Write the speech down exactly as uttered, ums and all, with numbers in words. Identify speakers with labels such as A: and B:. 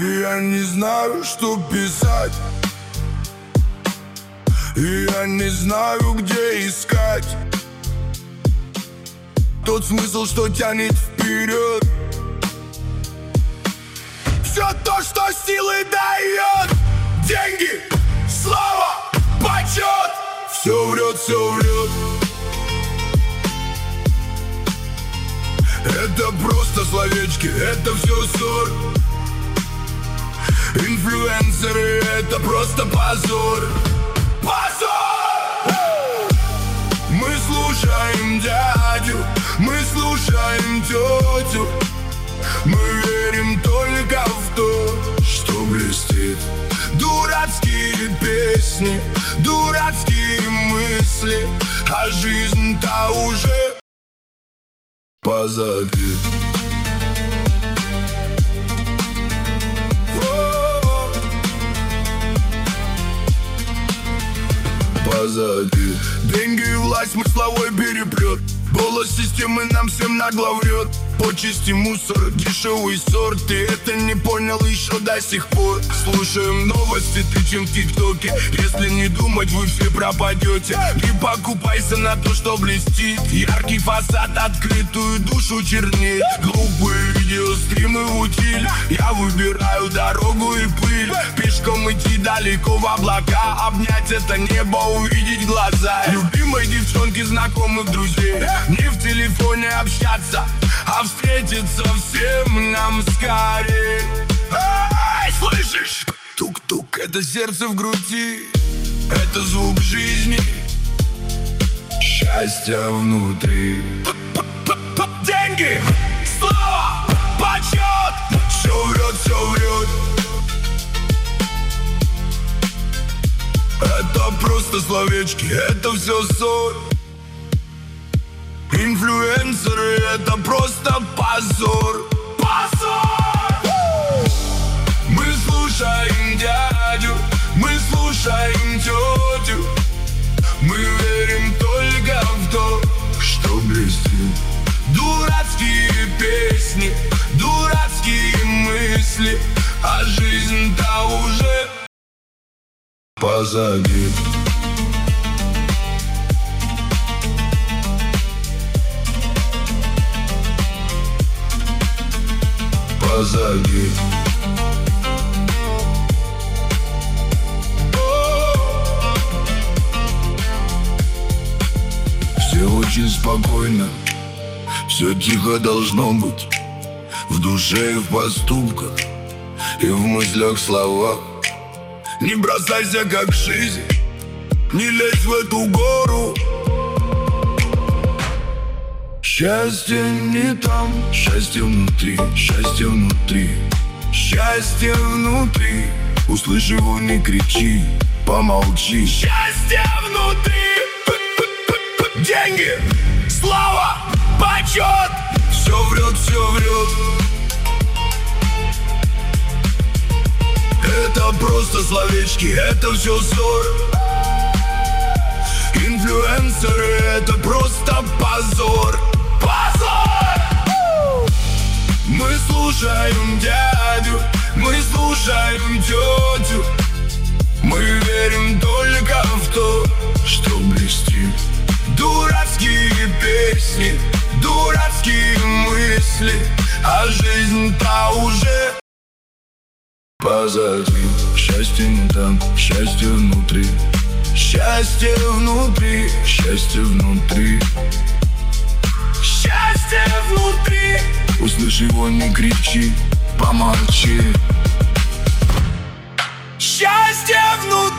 A: И я не знаю, что писать, и я не знаю, где искать тот смысл, что тянет вперед. Все то, что силы дает: деньги, слава, почет. Все врет, все врет. Это просто словечки, это все ссор. Инфлюенсеры — это просто позор. Позор! Мы слушаем дядю, мы слушаем тетю. Мы верим только в то, что блестит. Дурацкие песни, дурацкие мысли, а жизнь-то уже позади. Позади. Деньги и власть, смысловой переплет. Голос системы нам всем нагло врет. Почести, мусор, дешевый сорт. Ты это не понял еще до сих пор. Слушаем новости, тычем в тиктоке. Если не думать, вы все пропадете. Не покупайся на то, что блестит. Яркий фасад, открытую душу чернит. Глупые видеостримы в утиль. Я выбираю дорогу и пыль. Пешком идти далеко в облака. Обнять это небо, увидеть глаза любимой девчонки, знакомых друзей. Не в телефоне общаться, а встретиться всем нам скорее. Эй, слышишь? Тук-тук, это сердце в груди, это звук жизни, счастье внутри. Деньги, слава, почет. Все врет, все врет. Это просто словечки, это все ссор. Инфлюенсеры — это просто позор. Позор! Мы слушаем дядю, мы слушаем тетю. Мы верим только в то, что блестит. Дурацкие песни, дурацкие мысли, а жизнь-то уже позади. Позади. Все очень спокойно, все тихо должно быть. В душе и в поступках, и в мыслях, словах. Не бросайся, как жизнь, не лезь в эту гору. Счастье не там, счастье внутри, счастье внутри, счастье внутри. Услышь его, не кричи, помолчи. Счастье внутри. Деньги, слава, почет. Все врет, все врет. Это просто словечки, это все ссор. Инфлюенсеры — это просто позор. Позор! Мы слушаем дядю, мы слушаем тетю. Мы верим только в то, что блестит. Дурацкие песни, дурацкие мысли, а жизнь-то уже позади. Счастье не там, счастье внутри, счастье внутри, счастье внутри, счастье внутри. Услышь его, не кричи, помолчи. Счастье внутри.